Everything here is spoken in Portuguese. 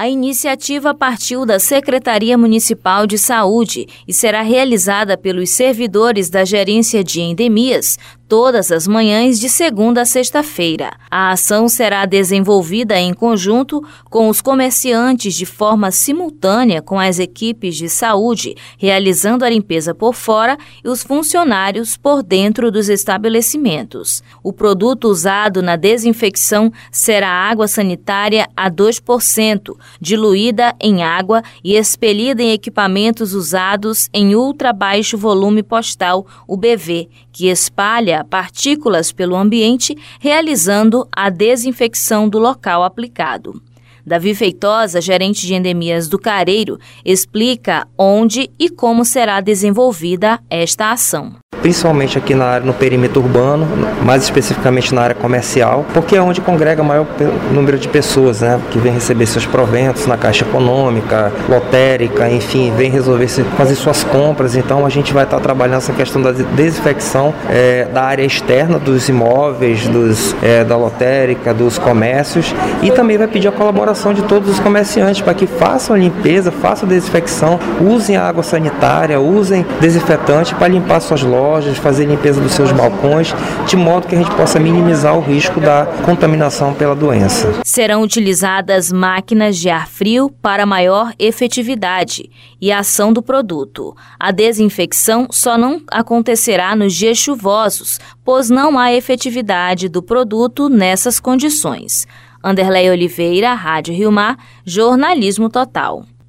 A iniciativa partiu da Secretaria Municipal de Saúde e será realizada pelos servidores da Gerência de Endemias todas as manhãs de segunda a sexta-feira. A ação será desenvolvida em conjunto com os comerciantes de forma simultânea com as equipes de saúde, realizando a limpeza por fora e os funcionários por dentro dos estabelecimentos. O produto usado na desinfecção será água sanitária a 2%, diluída em água e expelida em equipamentos usados em ultra baixo volume postal, UBV, que espalha partículas pelo ambiente, realizando a desinfecção do local aplicado. Davi Feitosa, gerente de endemias do Careiro, explica onde e como será desenvolvida esta ação. Principalmente aqui na área, no perímetro urbano, mais especificamente na área comercial, porque é onde congrega maior número de pessoas, né, que vem receber seus proventos na Caixa Econômica, lotérica, enfim, vem fazer suas compras. Então a gente vai estar trabalhando essa questão da desinfecção da área externa dos imóveis, da lotérica, dos comércios, e também vai pedir a colaboração de todos os comerciantes para que façam a limpeza, façam a desinfecção, usem água sanitária, usem desinfetante para limpar suas lojas, fazer limpeza dos seus balcões, de modo que a gente possa minimizar o risco da contaminação pela doença. Serão utilizadas máquinas de ar frio para maior efetividade e ação do produto. A desinfecção só não acontecerá nos dias chuvosos, pois não há efetividade do produto nessas condições. Anderlei Oliveira, Rádio Rio Mar, Jornalismo Total.